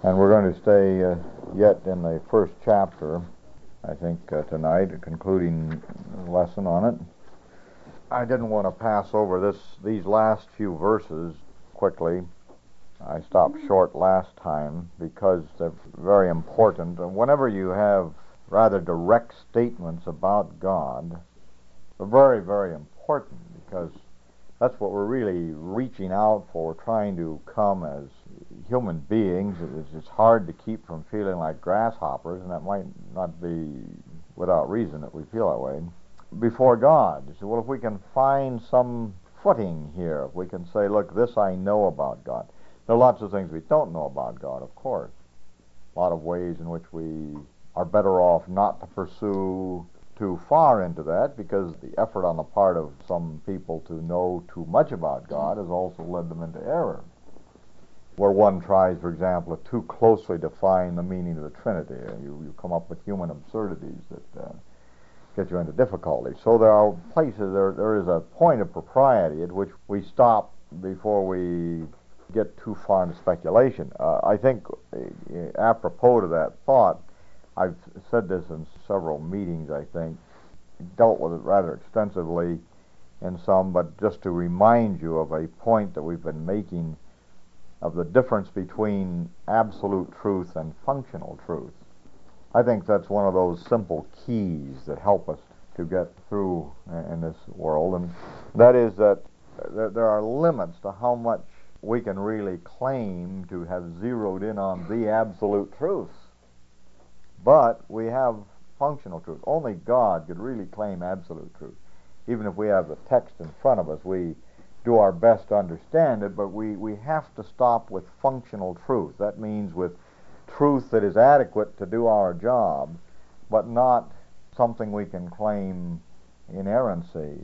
And we're going to stay yet in the first chapter, I think, tonight, a concluding lesson on it. I didn't want to pass over these last few verses quickly. I stopped short last time because they're very important. And whenever you have rather direct statements about God, they're very, very important because that's what we're really reaching out for, trying to come as human beings. It's hard to keep from feeling like grasshoppers, and that might not be without reason that we feel that way, before God. So, well, if we can find some footing here, if we can say, look, this I know about God. There are lots of things we don't know about God, of course. A lot of ways in which we are better off not to pursue too far into that, because the effort on the part of some people to know too much about God has also led them into error. Where one tries, for example, to too closely define the meaning of the Trinity, you come up with human absurdities that get you into difficulty. So there are places, there is a point of propriety at which we stop before we get too far into speculation. I think, apropos to that thought, I've said this in several meetings, I think, dealt with it rather extensively in some, but just to remind you of a point that we've been making of the difference between absolute truth and functional truth. I think that's one of those simple keys that help us to get through in this world, and that is that there are limits to how much we can really claim to have zeroed in on the absolute truth. But we have functional truth. Only God could really claim absolute truth. Even if we have the text in front of us, we do our best to understand it, but we have to stop with functional truth. That means with truth that is adequate to do our job, but not something we can claim inerrancy.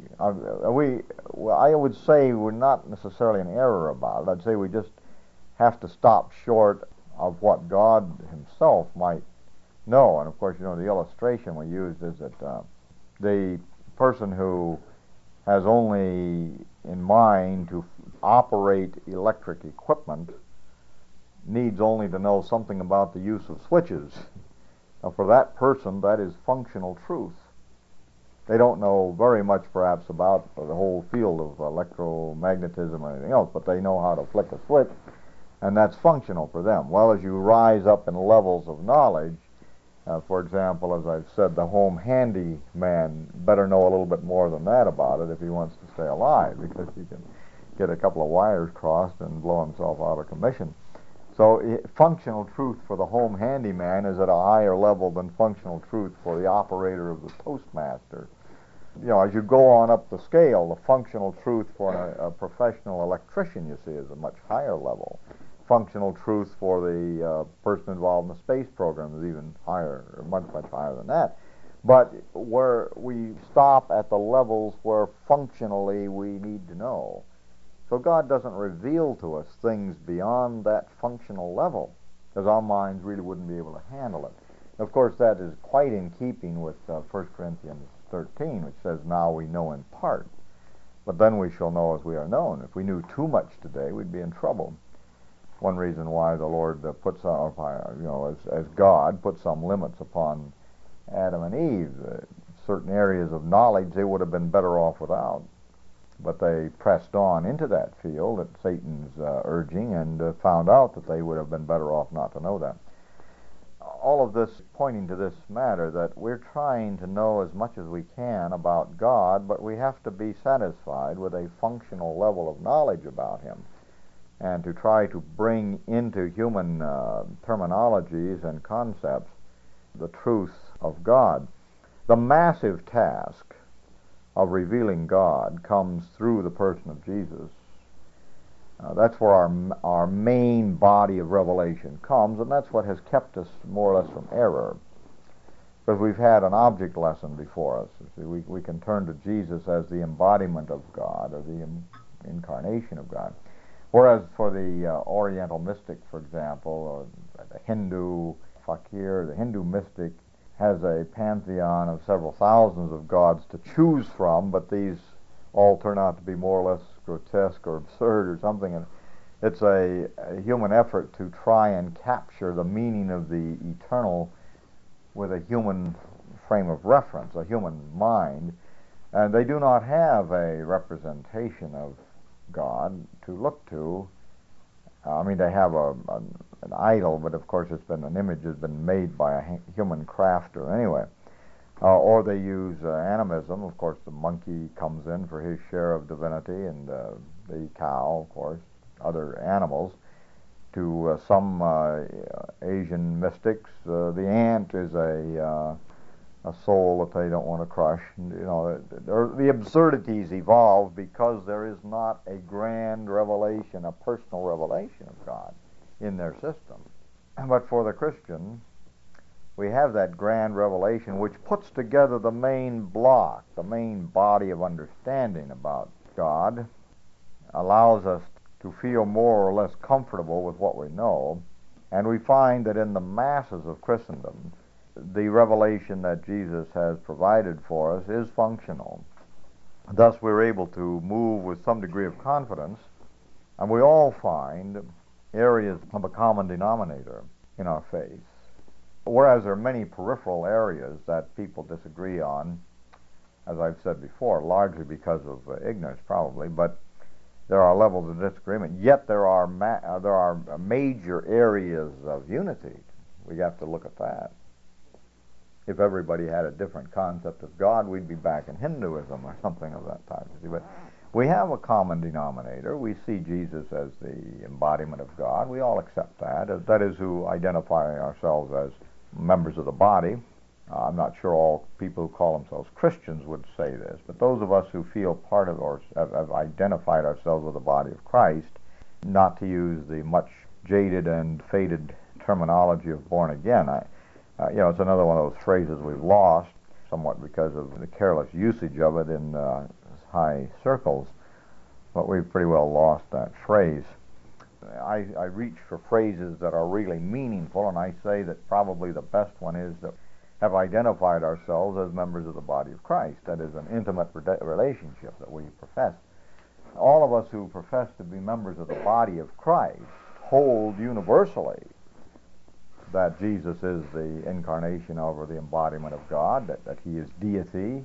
I would say we're not necessarily in error about it. I'd say we just have to stop short of what God himself might know. And of course, the illustration we used is that the person who has only in mind to operate electric equipment needs only to know something about the use of switches. Now, for that person, that is functional truth. They don't know very much, perhaps, about the whole field of electromagnetism or anything else, but they know how to flick a switch, and that's functional for them. Well, as you rise up in levels of knowledge, for example, as I've said, the home handyman better know a little bit more than that about it if he wants to stay alive, because he can get a couple of wires crossed and blow himself out of commission. So functional truth for the home handyman is at a higher level than functional truth for the operator of the Toastmaster. As you go on up the scale, the functional truth for a professional electrician, you see, is a much higher level. Functional truth for the person involved in the space program is even higher, or much, much higher than that. But where we stop at the levels where functionally we need to know. So God doesn't reveal to us things beyond that functional level, because our minds really wouldn't be able to handle it. Of course, that is quite in keeping with 1 Corinthians 13, which says, now we know in part, but then we shall know as we are known. If we knew too much today, we'd be in trouble. One reason why the Lord puts, as God put some limits upon Adam and Eve, certain areas of knowledge they would have been better off without. But they pressed on into that field at Satan's urging and found out that they would have been better off not to know that. All of this pointing to this matter, that we're trying to know as much as we can about God, but we have to be satisfied with a functional level of knowledge about Him, and to try to bring into human terminologies and concepts the truth of God. The massive task of revealing God comes through the person of Jesus. That's where our main body of revelation comes, and that's what has kept us more or less from error. Because we've had an object lesson before us. We can turn to Jesus as the embodiment of God, or the incarnation of God. Whereas for the Oriental mystic, for example, or the Hindu fakir, the Hindu mystic has a pantheon of several thousands of gods to choose from, but these all turn out to be more or less grotesque or absurd or something. And It's a human effort to try and capture the meaning of the eternal with a human frame of reference, a human mind, and they do not have a representation of God to look to. I mean, they have an idol, but of course it's been an image that's been made by a human crafter anyway. Or they use animism. Of course, the monkey comes in for his share of divinity, and the cow, of course, other animals. To some Asian mystics, the ant is a soul that they don't want to crush. The absurdities evolve because there is not a grand revelation, a personal revelation of God in their system. But for the Christian, we have that grand revelation which puts together the main block, the main body of understanding about God, allows us to feel more or less comfortable with what we know, and we find that in the masses of Christendom, the revelation that Jesus has provided for us is functional. Thus, we're able to move with some degree of confidence, and we all find areas of a common denominator in our faith. Whereas there are many peripheral areas that people disagree on, as I've said before, largely because of ignorance probably, but there are levels of disagreement. Yet there are major areas of unity. We have to look at that. If everybody had a different concept of God, we'd be back in Hinduism or something of that type. But we have a common denominator. We see Jesus as the embodiment of God. We all accept that. That is, who identify ourselves as members of the body. I'm not sure all people who call themselves Christians would say this, but those of us who feel part of or have identified ourselves with the body of Christ, not to use the much jaded and faded terminology of born again. It's another one of those phrases we've lost, somewhat because of the careless usage of it in high circles, but we've pretty well lost that phrase. I reach for phrases that are really meaningful, and I say that probably the best one is that have identified ourselves as members of the body of Christ. That is an intimate relationship that we profess. All of us who profess to be members of the body of Christ hold universally that Jesus is the incarnation or the embodiment of God, that he is deity.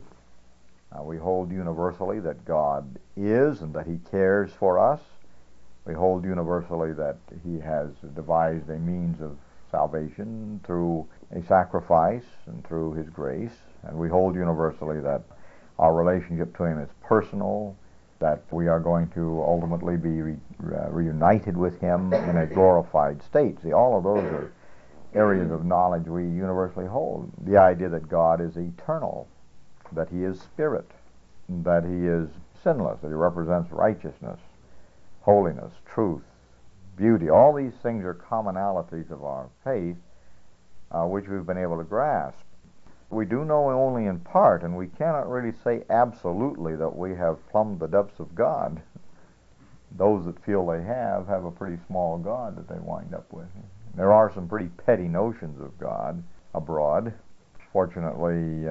We hold universally that God is and that he cares for us. We hold universally that he has devised a means of salvation through a sacrifice and through his grace. And we hold universally that our relationship to him is personal, that we are going to ultimately be reunited with him in a glorified state. See, all of those are areas of knowledge we universally hold. The idea that God is eternal, that he is spirit, that he is sinless, that he represents righteousness, holiness, truth, beauty. All these things are commonalities of our faith, which we've been able to grasp. We do know only in part, and we cannot really say absolutely that we have plumbed the depths of God. Those that feel they have a pretty small God that they wind up with. There are some pretty petty notions of God abroad. Fortunately,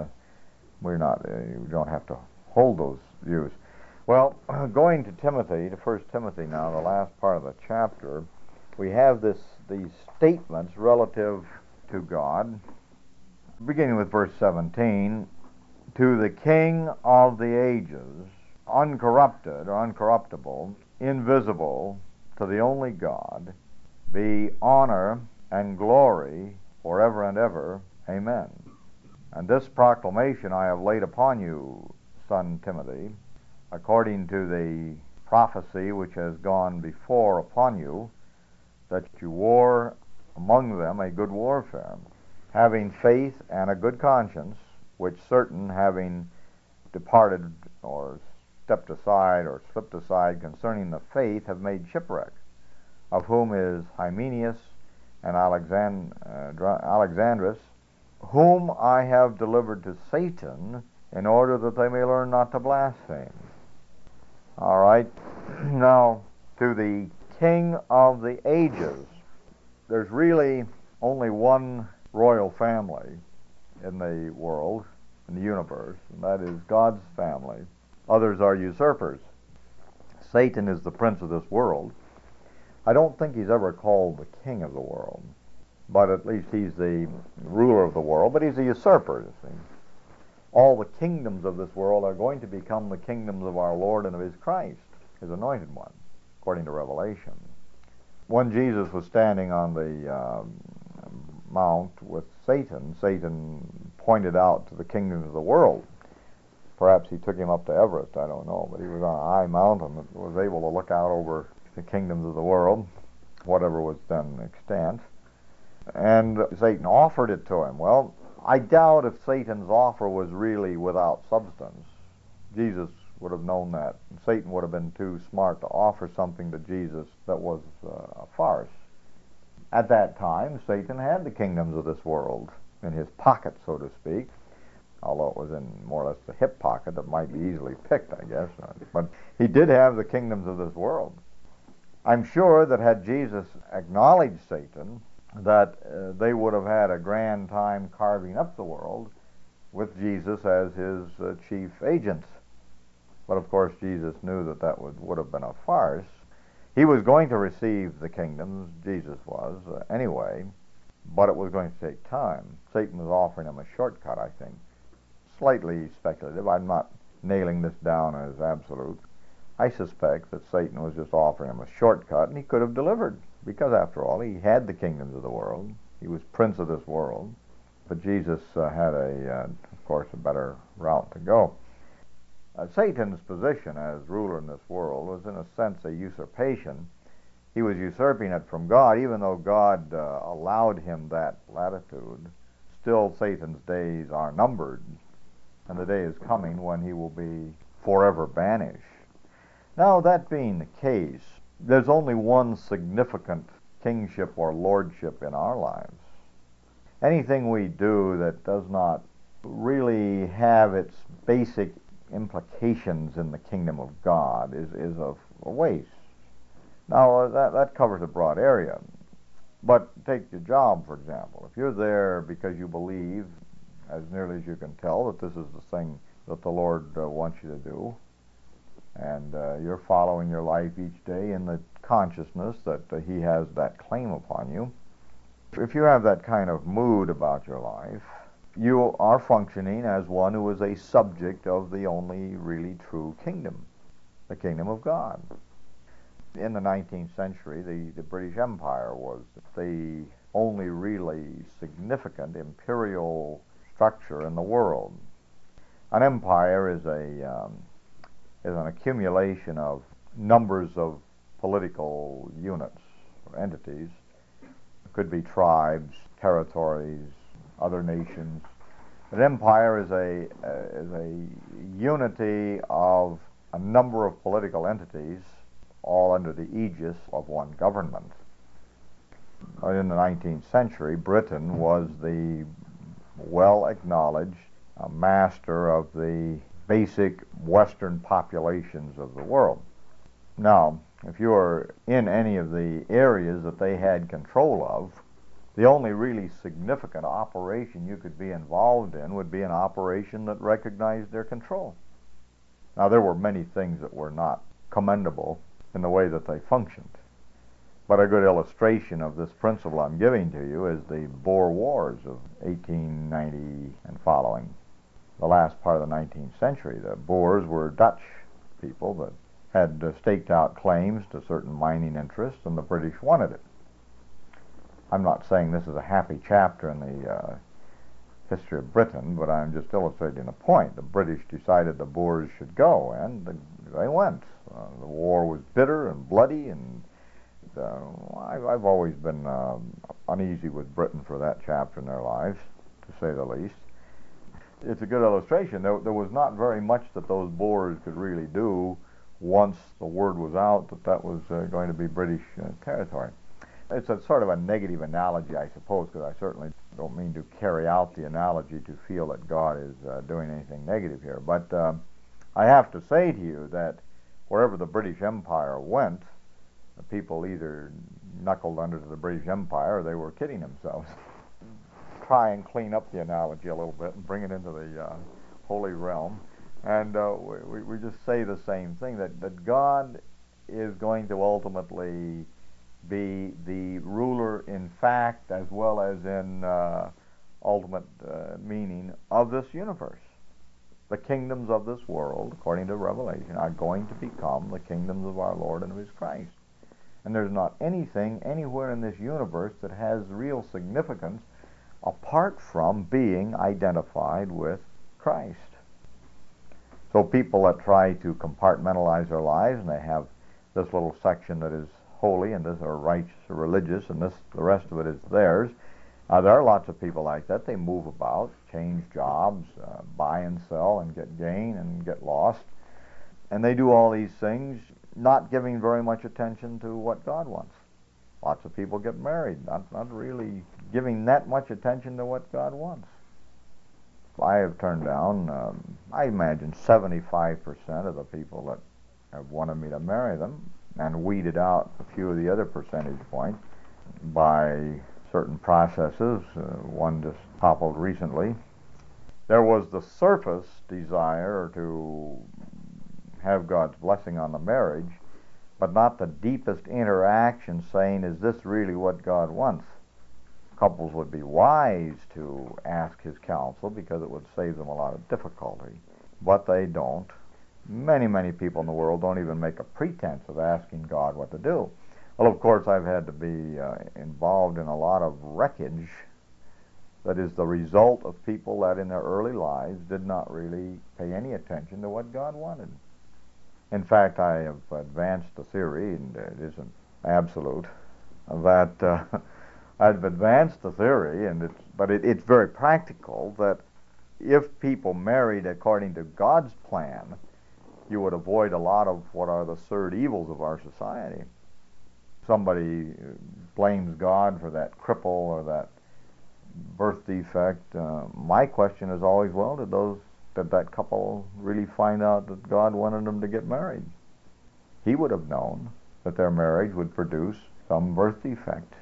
we don't have to hold those views. Well, going to Timothy, to 1 Timothy now, the last part of the chapter, we have these statements relative to God, beginning with verse 17, to the King of the ages, uncorrupted or uncorruptible, invisible, to the only God, be honor and glory forever and ever. Amen. And this proclamation I have laid upon you, son Timothy, according to the prophecy which has gone before upon you, that you war among them a good warfare, having faith and a good conscience, which certain, having departed or stepped aside or slipped aside concerning the faith, have made shipwreck, of whom is Hymenaeus and Alexandrus, whom I have delivered to Satan, in order that they may learn not to blaspheme. All right. Now, to the King of the ages, there's really only one royal family in the world, in the universe, and that is God's family. Others are usurpers. Satan is the prince of this world. I don't think he's ever called the king of the world, but at least he's the ruler of the world, but he's a usurper, you see. All the kingdoms of this world are going to become the kingdoms of our Lord and of his Christ, his anointed one, according to Revelation. When Jesus was standing on the mount with Satan, Satan pointed out to the kingdoms of the world. Perhaps he took him up to Everest, I don't know, but he was on a high mountain and was able to look out over the kingdoms of the world, whatever was then extant. And Satan offered it to him. Well, I doubt if Satan's offer was really without substance. Jesus would have known that. Satan would have been too smart to offer something to Jesus that was a farce. At that time, Satan had the kingdoms of this world in his pocket, so to speak, although it was in more or less the hip pocket that might be easily picked, I guess. But he did have the kingdoms of this world. I'm sure that had Jesus acknowledged Satan, that they would have had a grand time carving up the world with Jesus as his chief agent. But of course, Jesus knew that that would have been a farce. He was going to receive the kingdoms, Jesus was, anyway, but it was going to take time. Satan was offering him a shortcut, I think. Slightly speculative. I'm not nailing this down as absolute. I suspect that Satan was just offering him a shortcut, and he could have delivered, because after all, he had the kingdoms of the world. He was prince of this world. But Jesus had, of course, a better route to go. Satan's position as ruler in this world was, in a sense, a usurpation. He was usurping it from God, even though God allowed him that latitude. Still, Satan's days are numbered, and the day is coming when he will be forever banished. Now, that being the case, there's only one significant kingship or lordship in our lives. Anything we do that does not really have its basic implications in the kingdom of God is a waste. Now, that covers a broad area. But take your job, for example. If you're there because you believe, as nearly as you can tell, that this is the thing that the Lord wants you to do, and you're following your life each day in the consciousness that he has that claim upon you, if you have that kind of mood about your life, you are functioning as one who is a subject of the only really true kingdom, the kingdom of God. In the 19th century, the British Empire was the only really significant imperial structure in the world. An empire is an accumulation of numbers of political units or entities. It could be tribes, territories, other nations. An empire is a unity of a number of political entities, all under the aegis of one government. In the 19th century, Britain was the well-acknowledged master of the basic Western populations of the world. Now, if you were in any of the areas that they had control of, the only really significant operation you could be involved in would be an operation that recognized their control. Now, there were many things that were not commendable in the way that they functioned. But a good illustration of this principle I'm giving to you is the Boer Wars of 1890 and following. The last part of the 19th century, the Boers were Dutch people that had staked out claims to certain mining interests, and the British wanted it. I'm not saying this is a happy chapter in the history of Britain, but I'm just illustrating a point. The British decided the Boers should go, and they went. The war was bitter and bloody, and I've always been uneasy with Britain for that chapter in their lives, to say the least. It's a good illustration. There was not very much that those Boers could really do once the word was out that that was going to be British territory. It's a sort of a negative analogy, I suppose, because I certainly don't mean to carry out the analogy to feel that God is doing anything negative here. But I have to say to you that wherever the British Empire went, the people either knuckled under to the British Empire or they were kidding themselves. Try and clean up the analogy a little bit and bring it into the holy realm. And we just say the same thing, that God is going to ultimately be the ruler in fact as well as in ultimate meaning of this universe. The kingdoms of this world, according to Revelation, are going to become the kingdoms of our Lord and of His Christ. And there's not anything anywhere in this universe that has real significance apart from being identified with Christ. So people that try to compartmentalize their lives, and they have this little section that is holy and this are righteous or religious, and this the rest of it is theirs. There are lots of people like that. They move about, change jobs, buy and sell, and get gain and get lost. And they do all these things, not giving very much attention to what God wants. Lots of people get married, not really giving that much attention to what God wants. I have turned down, I imagine 75% of the people that have wanted me to marry them, and weeded out a few of the other percentage points by certain processes. One just toppled recently. There was the surface desire to have God's blessing on the marriage, but not the deepest interaction saying, is this really what God wants? Couples would be wise to ask His counsel because it would save them a lot of difficulty, but they don't. Many people in the world don't even make a pretense of asking God what to do. Well, of course, I've had to be involved in a lot of wreckage that is the result of people that in their early lives did not really pay any attention to what God wanted. In fact, I have advanced the theory, and it isn't absolute, that I've advanced the theory, but it's very practical, that if people married according to God's plan, you would avoid a lot of what are the third evils of our society. Somebody blames God for that cripple or that birth defect. My question is always, well, did that couple really find out that God wanted them to get married? He would have known that their marriage would produce some birth defect.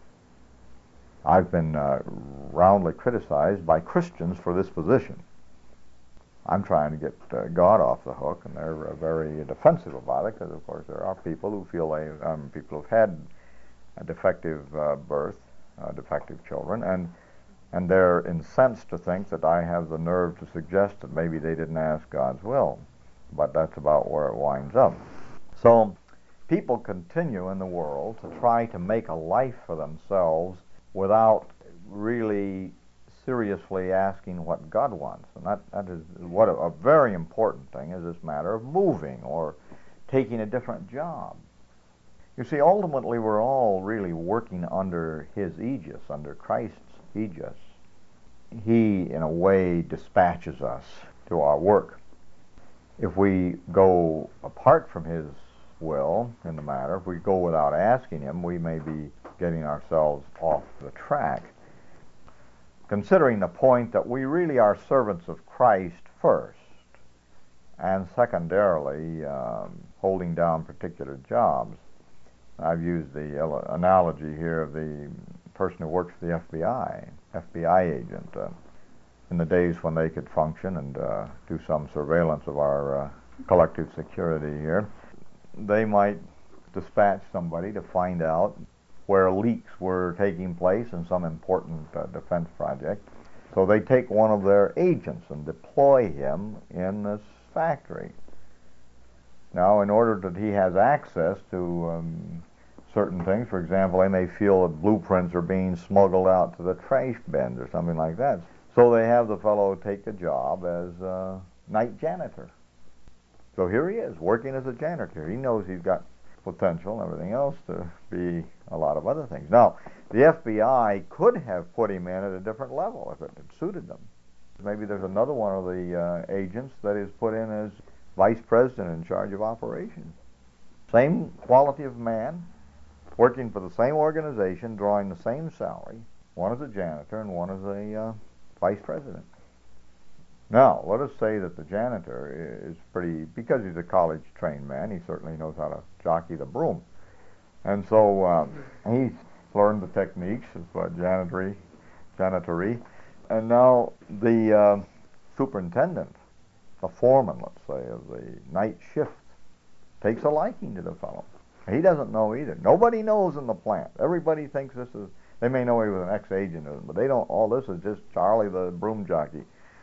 I've been roundly criticized by Christians for this position. I'm trying to get God off the hook, and they're very defensive about it, because of course there are people who feel people who've had a defective birth, defective children, and they're incensed to think that I have the nerve to suggest that maybe they didn't ask God's will. But that's about where it winds up. So people continue in the world to try to make a life for themselves without really seriously asking what God wants. And that is what a very important thing is this matter of moving or taking a different job. You see, ultimately we're all really working under His aegis, under Christ's aegis. He, in a way, dispatches us to our work. If we go apart from His will in the matter, if we go without asking Him, we may be getting ourselves off the track. Considering the point that we really are servants of Christ first, and secondarily holding down particular jobs. I've used the analogy here of the person who works for the FBI agent. In the days when they could function and do some surveillance of our collective security here, they might dispatch somebody to find out where leaks were taking place in some important defense project. So they take one of their agents and deploy him in this factory. Now, in order that he has access to certain things, for example, they may feel that blueprints are being smuggled out to the trash bins or something like that. So they have the fellow take a job as a night janitor. So here he is, working as a janitor. He knows he's got potential and everything else to be a lot of other things. Now, the FBI could have put him in at a different level if it had suited them. Maybe there's another one of the agents that is put in as vice president in charge of operations. Same quality of man, working for the same organization, drawing the same salary. One is a janitor and one is a vice president. Now, let us say that the janitor is because he's a college-trained man, he certainly knows how to jockey the broom. And so he's learned the techniques of janitory. And now the superintendent, the foreman, let's say, of the night shift, takes a liking to the fellow. He doesn't know either. Nobody knows in the plant. Everybody thinks this is, they may know he was an ex-agent, but they don't, all this is just Charlie the broom jockey.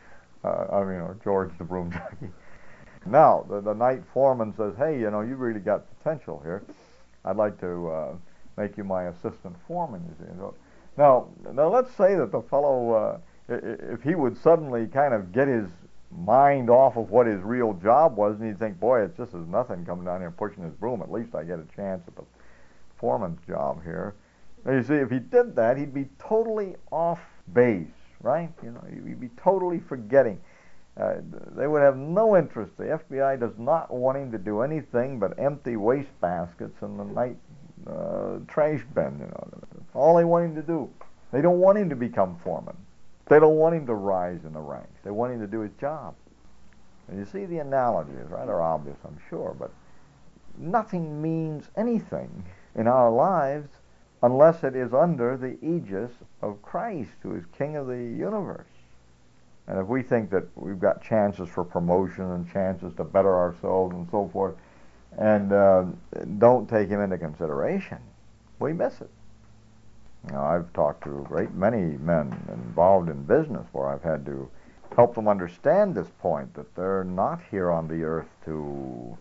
Or George the broom jockey. Now, the night foreman says, hey, you really got potential here. I'd like to make you my assistant foreman, you see. So, now let's say that the fellow, if he would suddenly kind of get his mind off of what his real job was, and he'd think, boy, it's just as nothing coming down here and pushing his broom. At least I get a chance at the foreman's job here. Now, you see, if he did that, he'd be totally off base, right? He'd be totally forgetting. They would have no interest. The FBI does not want him to do anything but empty waste baskets in the night trash bin. That's all they want him to do. They don't want him to become foreman. They don't want him to rise in the ranks. They want him to do his job. And you see, the analogy is rather obvious, I'm sure, but nothing means anything in our lives unless it is under the aegis of Christ, who is King of the universe. And if we think that we've got chances for promotion and chances to better ourselves and so forth, and don't take him into consideration, we miss it. I've talked to a great many men involved in business where I've had to help them understand this point, that they're not here on the earth to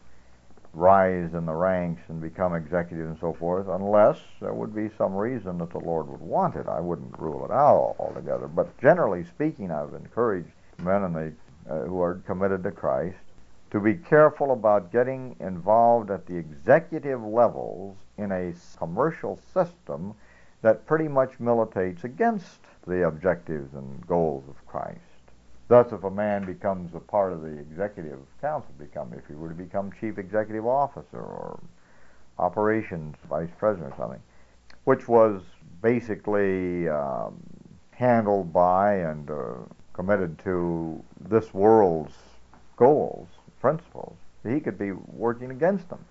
rise in the ranks and become executives and so forth, unless there would be some reason that the Lord would want it. I wouldn't rule it out altogether. But generally speaking, I've encouraged men who are committed to Christ to be careful about getting involved at the executive levels in a commercial system that pretty much militates against the objectives and goals of Christ. Thus, if a man becomes a part of the executive council, if he were to become chief executive officer or operations vice president or something, which was basically handled by and committed to this world's goals, principles, he could be working against them.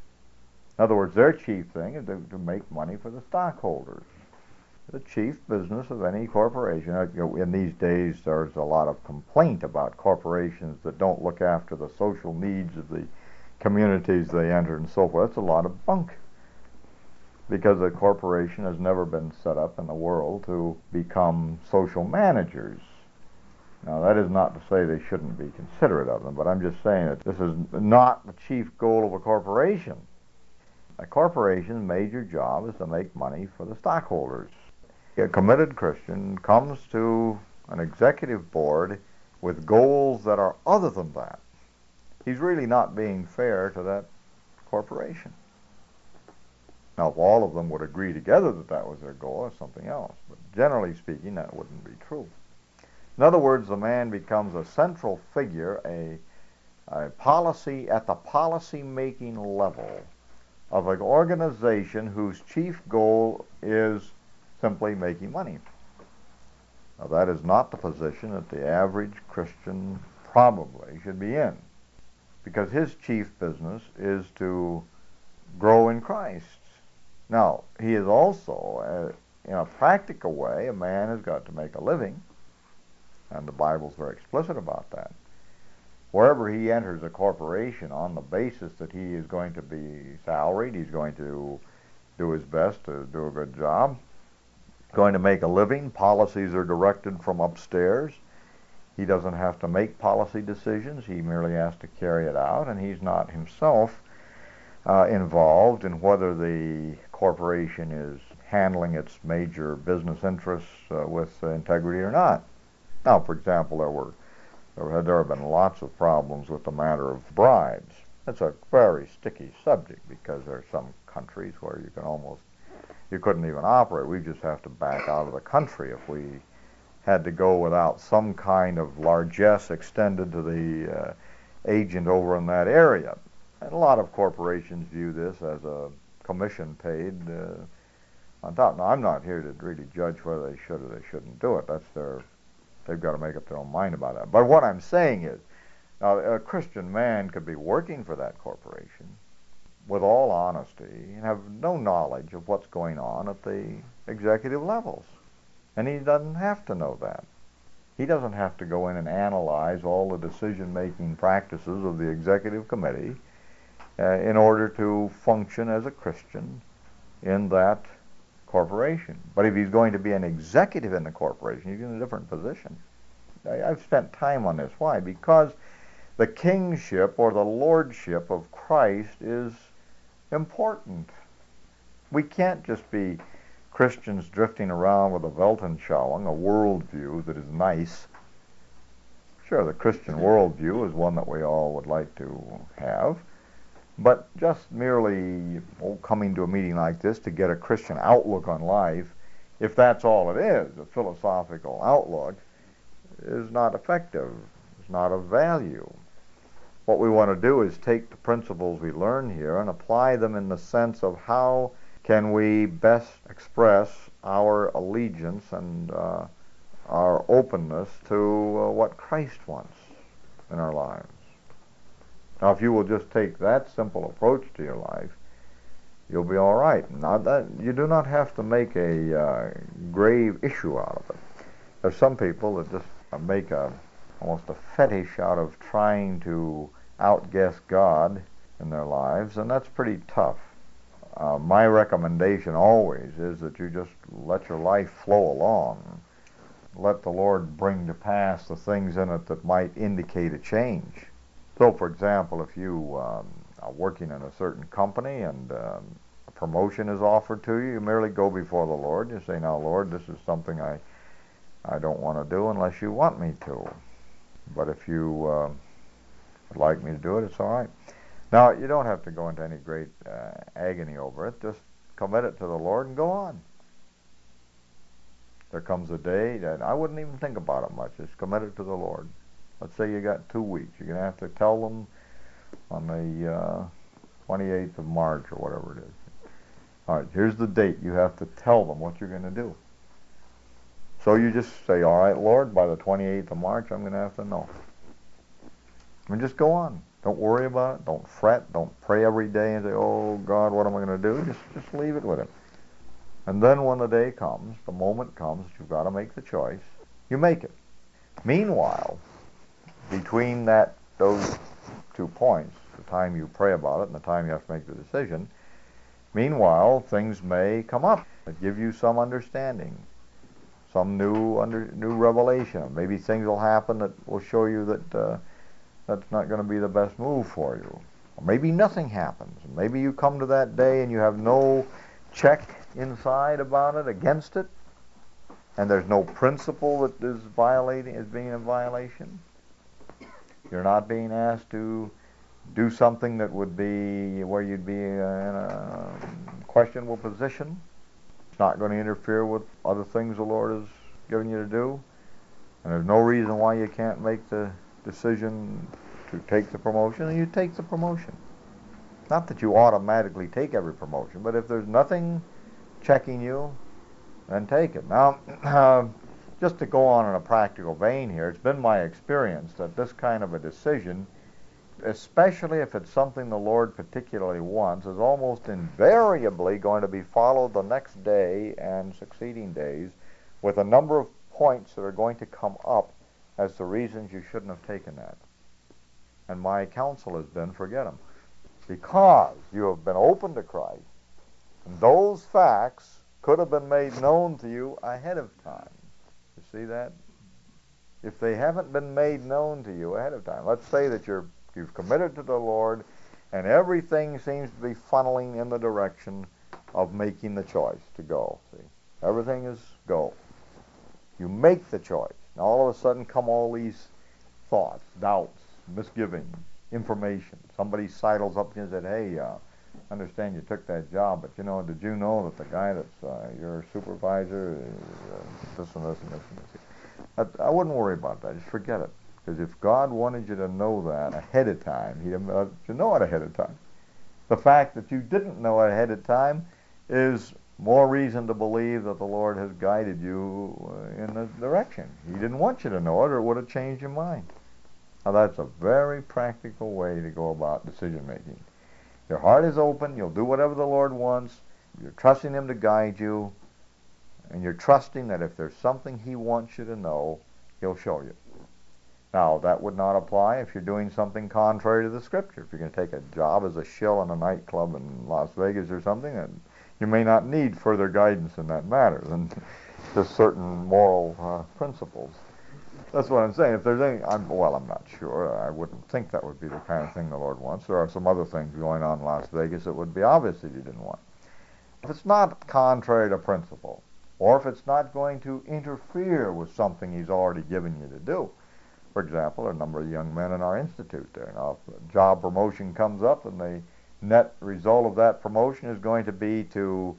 In other words, their chief thing is to make money for the stockholders. The chief business of any corporation. In these days, there's a lot of complaint about corporations that don't look after the social needs of the communities they enter and so forth. That's a lot of bunk, because a corporation has never been set up in the world to become social managers. Now, that is not to say they shouldn't be considerate of them, but I'm just saying that this is not the chief goal of a corporation. A corporation's major job is to make money for the stockholders. A committed Christian comes to an executive board with goals that are other than that. He's really not being fair to that corporation. Now, if all of them would agree together that that was their goal, that's something else. But generally speaking, that wouldn't be true. In other words, the man becomes a central figure, a policy at the policy-making level of an organization whose chief goal is simply making money. Now, that is not the position that the average Christian probably should be in, because his chief business is to grow in Christ. Now, he is also, in a practical way, a man has got to make a living, and the Bible's very explicit about that. Wherever he enters a corporation on the basis that he is going to be salaried, he's going to do his best to do a good job, going to make a living, policies are directed from upstairs. He doesn't have to make policy decisions, he merely has to carry it out, and he's not himself involved in whether the corporation is handling its major business interests with integrity or not. Now, for example, there have been lots of problems with the matter of bribes. It's a very sticky subject, because there are some countries where you couldn't even operate. We just have to back out of the country if we had to go without some kind of largesse extended to the agent over in that area. And a lot of corporations view this as a commission paid on top. Now, I'm not here to really judge whether they should or they shouldn't do it. They've got to make up their own mind about that. But what I'm saying is, now, a Christian man could be working for that corporation with all honesty and have no knowledge of what's going on at the executive levels. And he doesn't have to know that. He doesn't have to go in and analyze all the decision-making practices of the executive committee in order to function as a Christian in that corporation. But if he's going to be an executive in the corporation, he's in a different position. I've spent time on this. Why? Because the kingship or the lordship of Christ is important. We can't just be Christians drifting around with a Weltanschauung, a worldview that is nice. Sure, the Christian worldview is one that we all would like to have, but just merely coming to a meeting like this to get a Christian outlook on life, if that's all it is, a philosophical outlook, is not effective, is not of value. What we want to do is take the principles we learn here and apply them in the sense of how can we best express our allegiance and our openness to what Christ wants in our lives. Now, if you will just take that simple approach to your life, you'll be all right. Now, that you do not have to make a grave issue out of it. There's some people that just make almost a fetish out of trying to outguess God in their lives, and that's pretty tough. My recommendation always is that you just let your life flow along. Let the Lord bring to pass the things in it that might indicate a change. So, for example, if you are working in a certain company and a promotion is offered to you, you merely go before the Lord. You say, now, Lord, this is something I don't want to do unless you want me to. But if you would like me to do it, it's all right. Now, you don't have to go into any great agony over it. Just commit it to the Lord and go on. There comes a day that I wouldn't even think about it much. Just commit it to the Lord. Let's say you got 2 weeks. You're going to have to tell them on the 28th of March or whatever it is. All right, here's the date. You have to tell them what you're going to do. So you just say, all right, Lord, by the 28th of March, I'm going to have to know. And just go on. Don't worry about it. Don't fret. Don't pray every day and say, oh, God, what am I going to do? Just leave it with Him. And then when the day comes, the moment comes that you've got to make the choice, you make it. Meanwhile, between those 2 points, the time you pray about it and the time you have to make the decision, meanwhile, things may come up that give you some understanding, some new revelation. Maybe things will happen that will show you that that's not going to be the best move for you. Or maybe nothing happens. Maybe you come to that day and you have no check inside about it, against it, and there's no principle that is being in violation. You're not being asked to do something that would be where you'd be in a questionable position. It's not going to interfere with other things the Lord has given you to do, and there's no reason why you can't make the decision to take the promotion, and you take the promotion. Not that you automatically take every promotion, but if there's nothing checking you, then take it. Now, just to go on in a practical vein here, it's been my experience that this kind of a decision, especially if it's something the Lord particularly wants, is almost invariably going to be followed the next day and succeeding days with a number of points that are going to come up as the reasons you shouldn't have taken that. And my counsel has been, forget them. Because you have been open to Christ, and those facts could have been made known to you ahead of time. You see that? If they haven't been made known to you ahead of time, let's say that you've committed to the Lord, and everything seems to be funneling in the direction of making the choice to go. See? Everything is go. You make the choice. Now all of a sudden come all these thoughts, doubts, misgivings, information. Somebody sidles up to you and said, hey, I understand you took that job, but did you know that the guy that's your supervisor is this and this and this and this? I wouldn't worry about that. Just forget it. Because if God wanted you to know that ahead of time, He'd let you know it ahead of time. The fact that you didn't know it ahead of time is more reason to believe that the Lord has guided you in the direction. He didn't want you to know it, or it would have changed your mind. Now that's a very practical way to go about decision making. Your heart is open, you'll do whatever the Lord wants, you're trusting Him to guide you, and you're trusting that if there's something He wants you to know, He'll show you. Now, that would not apply if you're doing something contrary to the Scripture. If you're going to take a job as a shill in a nightclub in Las Vegas or something, then you may not need further guidance in that matter than just certain moral principles. That's what I'm saying. If there's any, I'm not sure. I wouldn't think that would be the kind of thing the Lord wants. There are some other things going on in Las Vegas that would be obvious that He didn't want. If it's not contrary to principle, or if it's not going to interfere with something He's already given you to do. For example, a number of young men in our institute there. Now, if a job promotion comes up and the net result of that promotion is going to be to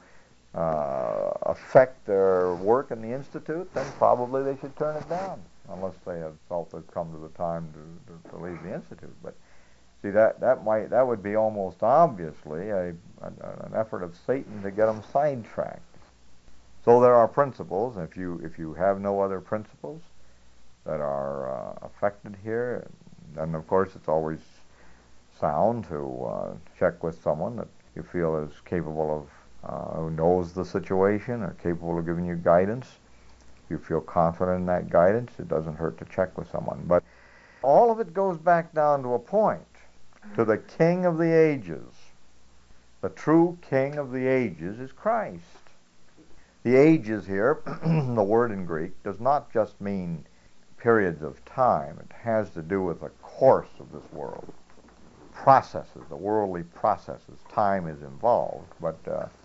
affect their work in the institute, then probably they should turn it down, unless they have felt they've come to the time to leave the institute. But see, that would be almost obviously an effort of Satan to get them sidetracked. So there are principles, and if you have no other principles that are affected here, then of course it's always sound to check with someone that you feel is capable of, who knows the situation or capable of giving you guidance. If you feel confident in that guidance, it doesn't hurt to check with someone. But all of it goes back down to a point, to the King of the ages. The true King of the ages is Christ. The ages here, the word in Greek, does not just mean periods of time. It has to do with the course of this world. Processes, the worldly processes. Time is involved, but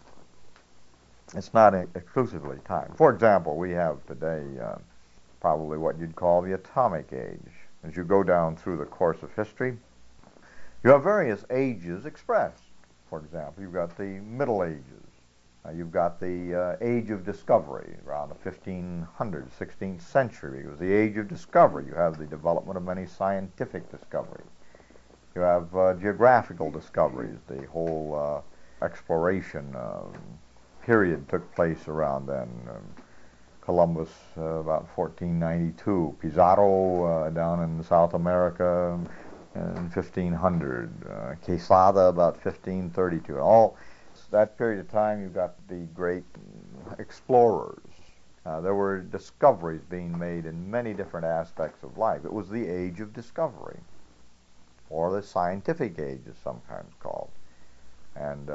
it's not exclusively time. For example, we have today probably what you'd call the atomic age. As you go down through the course of history, you have various ages expressed. For example, you've got the Middle Ages. You've got the age of discovery around the 1500s, 16th century. It was the age of discovery. You have the development of many scientific discoveries. You have geographical discoveries. The whole exploration period took place around then. Columbus about 1492. Pizarro down in South America in 1500. Quesada about 1532. All that period of time, you've got the great explorers. There were discoveries being made in many different aspects of life. It was the age of discovery, or the scientific age, as sometimes called. And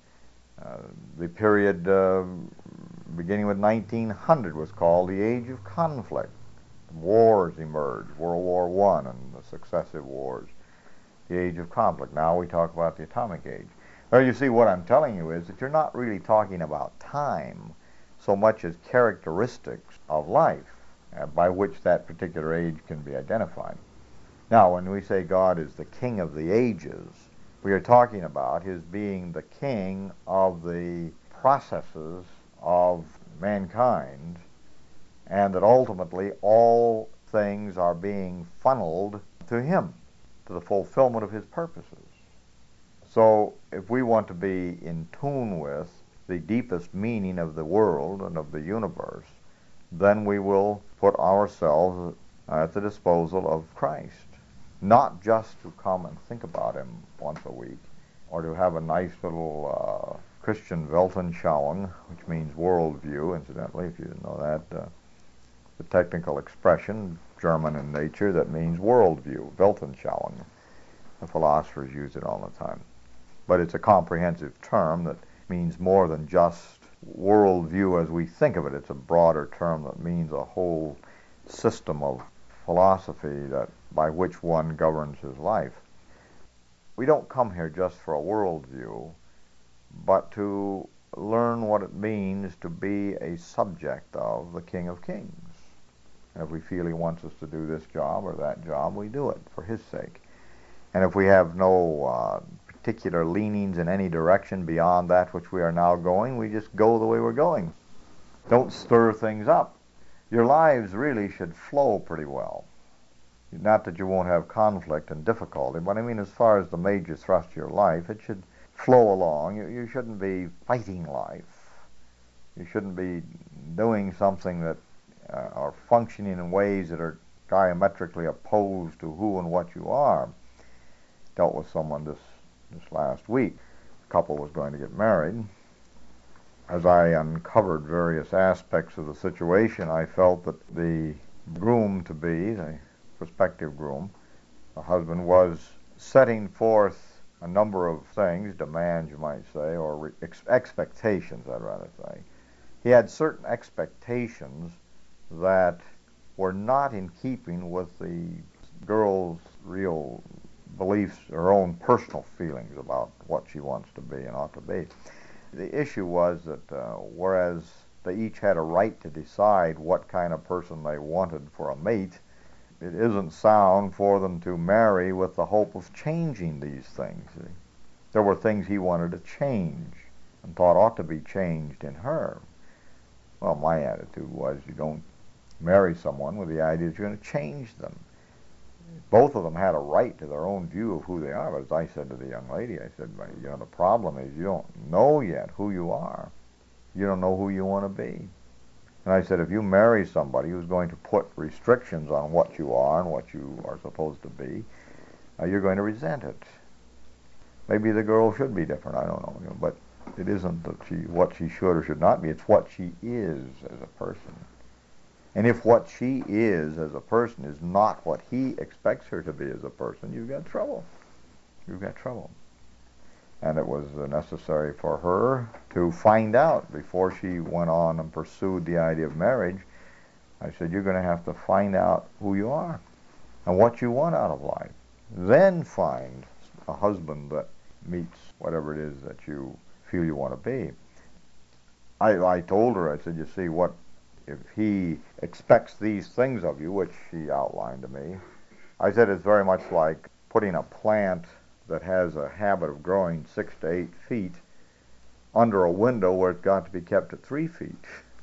the period beginning with 1900 was called the age of conflict. Wars emerged, World War I and the successive wars, the age of conflict. Now we talk about the atomic age. Well, you see, what I'm telling you is that you're not really talking about time so much as characteristics of life by which that particular age can be identified. Now, when we say God is the King of the ages, we are talking about His being the King of the processes of mankind, and that ultimately all things are being funneled to Him, to the fulfillment of His purposes. So if we want to be in tune with the deepest meaning of the world and of the universe, then we will put ourselves at the disposal of Christ. Not just to come and think about Him once a week, or to have a nice little Christian Weltanschauung, which means worldview, incidentally, if you didn't know that. The technical expression, German in nature, that means worldview, Weltanschauung. The philosophers use it all the time. But it's a comprehensive term that means more than just worldview as we think of it. It's a broader term that means a whole system of philosophy that by which one governs his life. We don't come here just for a worldview, but to learn what it means to be a subject of the King of Kings. And if we feel He wants us to do this job or that job, we do it for His sake. And if we have no particular leanings in any direction beyond that which we are now going, we just go the way we're going. Don't stir things up. Your lives really should flow pretty well. Not that you won't have conflict and difficulty, but I mean as far as the major thrust of your life, it should flow along. You shouldn't be fighting life. You shouldn't be doing something that are functioning in ways that are diametrically opposed to who and what you are. Dealt with someone this last week. The couple was going to get married. As I uncovered various aspects of the situation, I felt that the groom-to-be, the prospective groom, the husband, was setting forth a number of things, demands you might say, or expectations I'd rather say. He had certain expectations that were not in keeping with the girl's real beliefs, her own personal feelings about what she wants to be and ought to be. The issue was that whereas they each had a right to decide what kind of person they wanted for a mate, it isn't sound for them to marry with the hope of changing these things. There were things he wanted to change and thought ought to be changed in her. Well, my attitude was you don't marry someone with the idea that you're going to change them. Both of them had a right to their own view of who they are. But as I said to the young lady, I said, the problem is you don't know yet who you are. You don't know who you want to be. And I said, if you marry somebody who's going to put restrictions on what you are and what you are supposed to be, you're going to resent it. Maybe the girl should be different, I don't know, but it isn't that what she should or should not be. It's what she is as a person. And if what she is as a person is not what he expects her to be as a person, you've got trouble. You've got trouble. And it was necessary for her to find out before she went on and pursued the idea of marriage. I said, you're going to have to find out who you are and what you want out of life. Then find a husband that meets whatever it is that you feel you want to be. I told her, I said, you see, what if he expects these things of you, which she outlined to me, I said it's very much like putting a plant that has a habit of growing 6 to 8 feet under a window where it's got to be kept at 3 feet.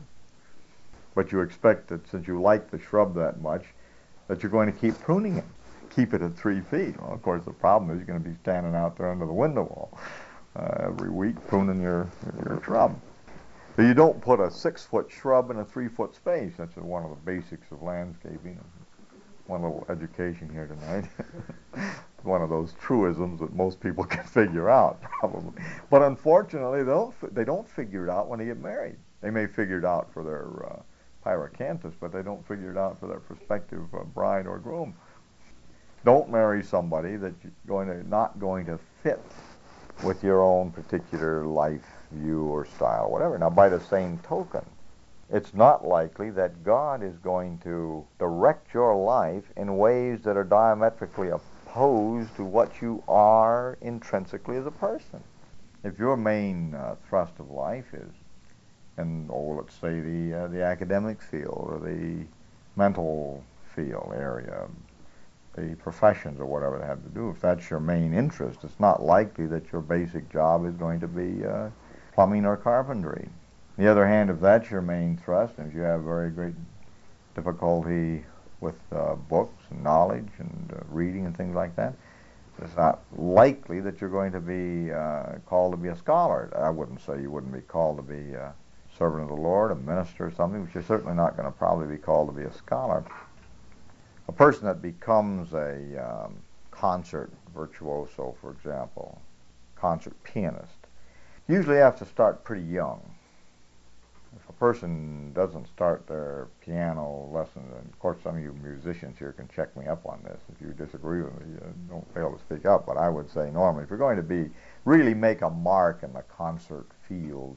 But you expect that since you like the shrub that much, that you're going to keep pruning it, keep it at 3 feet. Well, of course, the problem is you're going to be standing out there under the window wall every week pruning your shrub. So you don't put a 6-foot shrub in a 3-foot space. That's one of the basics of landscaping. One little education here tonight. One of those truisms that most people can figure out, probably. But unfortunately, they don't figure it out when they get married. They may figure it out for their pyracanthus, but they don't figure it out for their prospective bride or groom. Don't marry somebody that you're not going to fit with your own particular life view or style, whatever. Now, by the same token, it's not likely that God is going to direct your life in ways that are diametrically opposed to what you are intrinsically as a person. If your main thrust of life is in, let's say, the academic field or the mental field area, the professions or whatever they have to do, if that's your main interest, it's not likely that your basic job is going to be plumbing or carpentry. On the other hand, if that's your main thrust, and if you have very great difficulty with books and knowledge and reading and things like that, it's not likely that you're going to be called to be a scholar. I wouldn't say you wouldn't be called to be a servant of the Lord, a minister or something, but you're certainly not going to probably be called to be a scholar. A person that becomes a concert virtuoso, for example, concert pianist, usually have to start pretty young. If a person doesn't start their piano lessons, and of course some of you musicians here can check me up on this, if you disagree with me, don't fail to speak up, but I would say normally if you're going to really make a mark in the concert field,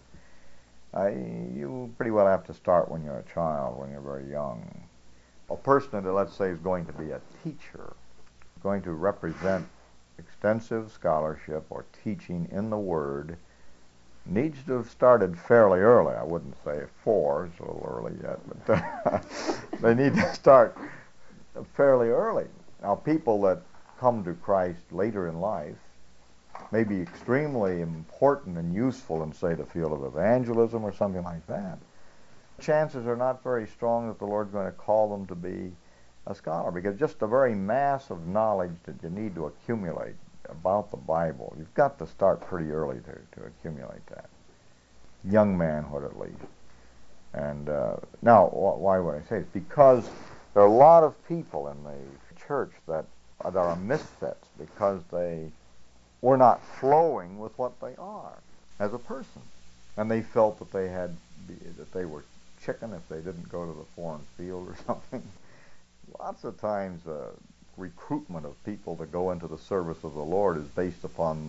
you pretty well have to start when you're a child, when you're very young. A person that, let's say, is going to be a teacher, going to represent extensive scholarship or teaching in the Word, needs to have started fairly early. I wouldn't say at 4, it's a little early yet, but they need to start fairly early. Now, people that come to Christ later in life may be extremely important and useful in, say, the field of evangelism or something like that. Chances are not very strong that the Lord's going to call them to be a scholar, because just the very mass of knowledge that you need to accumulate about the Bible, you've got to start pretty early to accumulate that. Young manhood, at least. And now, why would I say it? Because there are a lot of people in the church that are misfits because they were not flowing with what they are as a person, and they felt that they were chicken if they didn't go to the foreign field or something. Lots of times, recruitment of people to go into the service of the Lord is based upon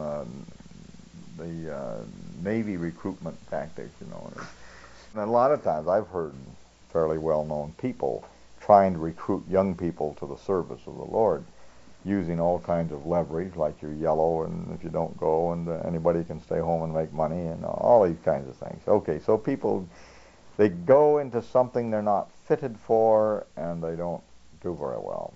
the Navy recruitment tactics, you know. And a lot of times I've heard fairly well-known people trying to recruit young people to the service of the Lord, using all kinds of leverage, like you're yellow, and if you don't go, and anybody can stay home and make money, and all these kinds of things. Okay, so people, they go into something they're not fitted for, and they don't do very well.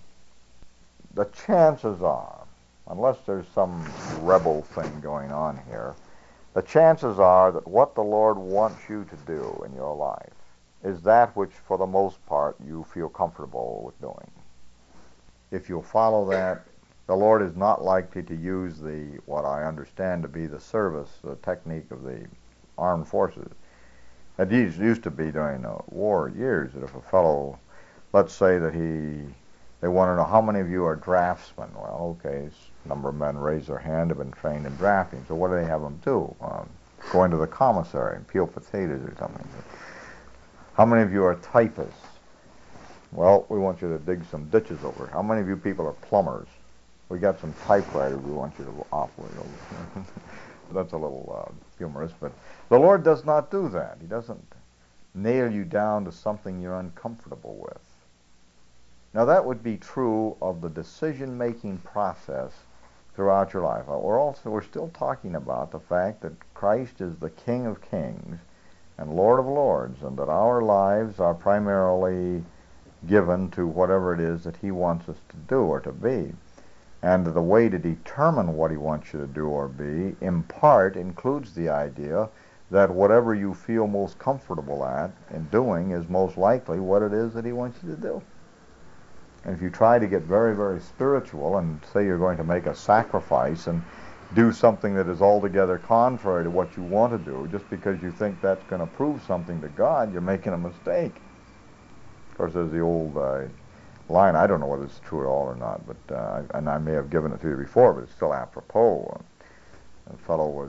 The chances are, unless there's some rebel thing going on here, the chances are that what the Lord wants you to do in your life is that which, for the most part, you feel comfortable with doing. If you'll follow that, the Lord is not likely to use what I understand to be the service, the technique of the armed forces. It used to be during the war years that if a fellow, let's say that they want to know how many of you are draftsmen. Well, okay, a number of men raise their hand, have been trained in drafting. So what do they have them do? Go into the commissary and peel potatoes or something. How many of you are typists? Well, we want you to dig some ditches over. How many of you people are plumbers? We got some typewriters we want you to operate over. That's a little humorous, but the Lord does not do that. He doesn't nail you down to something you're uncomfortable with. Now, that would be true of the decision-making process throughout your life. We're still talking about the fact that Christ is the King of Kings and Lord of Lords, and that our lives are primarily given to whatever it is that He wants us to do or to be. And the way to determine what He wants you to do or be, in part, includes the idea that whatever you feel most comfortable at in doing is most likely what it is that He wants you to do. And if you try to get very, very spiritual and say you're going to make a sacrifice and do something that is altogether contrary to what you want to do, just because you think that's going to prove something to God, you're making a mistake. Of course, there's the old line, I don't know whether it's true at all or not, but and I may have given it to you before, but it's still apropos. A fellow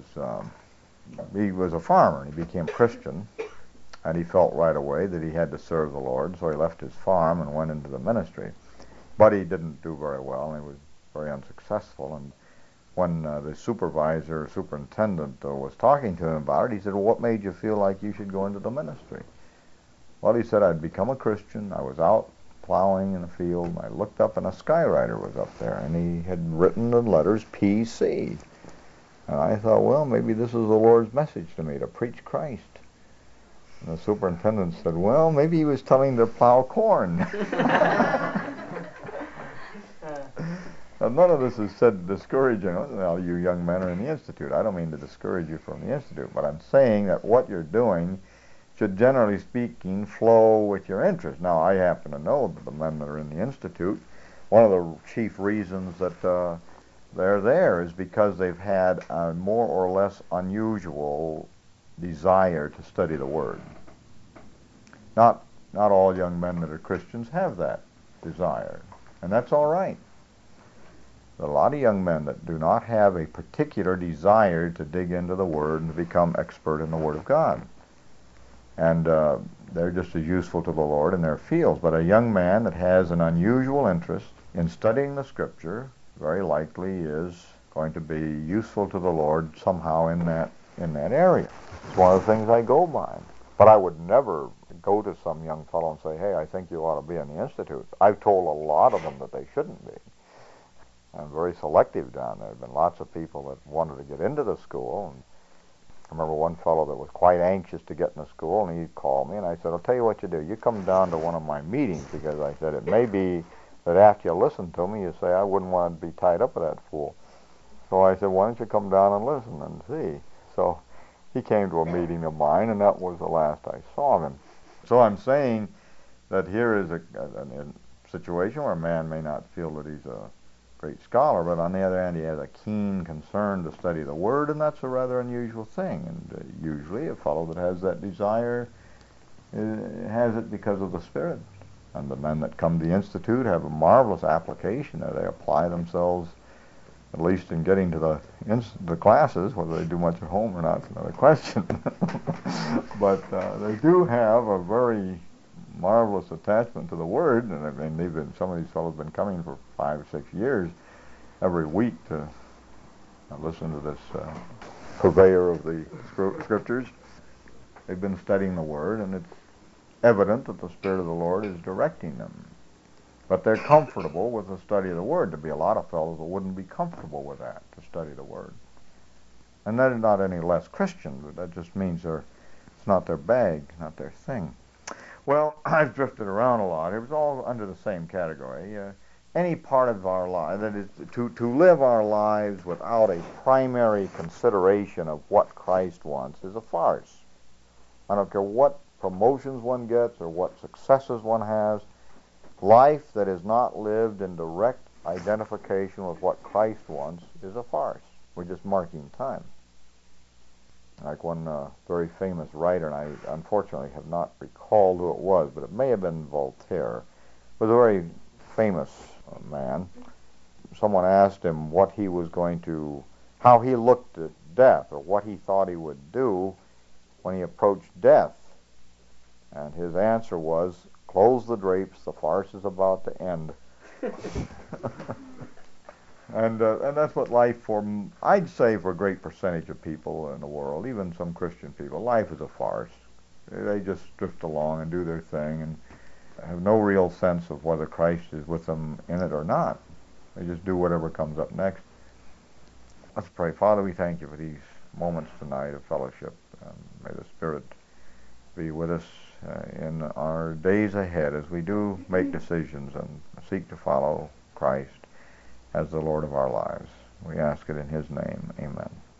he was a farmer, and he became Christian, and he felt right away that he had to serve the Lord, so he left his farm and went into the ministry. But he didn't do very well, and he was very unsuccessful. And when the superintendent was talking to him about it, he said, well, what made you feel like you should go into the ministry? Well, he said, I'd become a Christian. I was out plowing in a field, and I looked up, and a skywriter was up there, and he had written the letters P.C. And I thought, well, maybe this is the Lord's message to me, to preach Christ. And the superintendent said, well, maybe he was telling to plow corn. Now, none of this is said to discourage you young men are in the Institute. I don't mean to discourage you from the Institute, but I'm saying that what you're doing should, generally speaking, flow with your interest. Now, I happen to know that the men that are in the Institute, one of the chief reasons that they're there is because they've had a more or less unusual desire to study the Word. Not all young men that are Christians have that desire, and that's all right. There are a lot of young men that do not have a particular desire to dig into the Word and to become expert in the Word of God. And they're just as useful to the Lord in their fields. But a young man that has an unusual interest in studying the Scripture very likely is going to be useful to the Lord somehow in that area. It's one of the things I go by. But I would never go to some young fellow and say, hey, I think you ought to be in the Institute. I've told a lot of them that they shouldn't be. I'm very selective down there. There have been lots of people that wanted to get into the school. And I remember one fellow that was quite anxious to get in the school, and he called me, and I said, I'll tell you what you do. You come down to one of my meetings, because I said, it may be that after you listen to me, you say, I wouldn't want to be tied up with that fool. So I said, why don't you come down and listen and see? So he came to a meeting of mine, and that was the last I saw of him. So I'm saying that here is a situation where a man may not feel that he's a great scholar, but on the other hand, he has a keen concern to study the Word, and that's a rather unusual thing. And usually a fellow that has that desire has it because of the Spirit. And the men that come to the Institute have a marvelous application there. They apply themselves, at least in getting to the classes. Whether they do much at home or not is another question. But they do have a very marvelous attachment to the Word, and I mean, some of these fellows have been coming for 5 or 6 years every week to listen to this purveyor of the Scriptures. They've been studying the Word, and it's evident that the Spirit of the Lord is directing them. But they're comfortable with the study of the Word. There'd be a lot of fellows that wouldn't be comfortable with that, to study the Word. And that is not any less Christian, but that just means it's not their bag, not their thing. Well, I've drifted around a lot. It was all under the same category. Any part of our life, that is, to live our lives without a primary consideration of what Christ wants, is a farce. I don't care what promotions one gets or what successes one has. Life that is not lived in direct identification with what Christ wants is a farce. We're just marking time. Like one very famous writer, and I unfortunately have not recalled who it was, but it may have been Voltaire, was a very famous man. Someone asked him how he looked at death, or what he thought he would do when he approached death. And his answer was, "Close the drapes, the farce is about to end." And that's what life I'd say for a great percentage of people in the world, even some Christian people, life is a farce. They just drift along and do their thing and have no real sense of whether Christ is with them in it or not. They just do whatever comes up next. Let's pray. Father, we thank you for these moments tonight of fellowship. May the Spirit be with us in our days ahead as we do make decisions and seek to follow Christ as the Lord of our lives. We ask it in His name. Amen.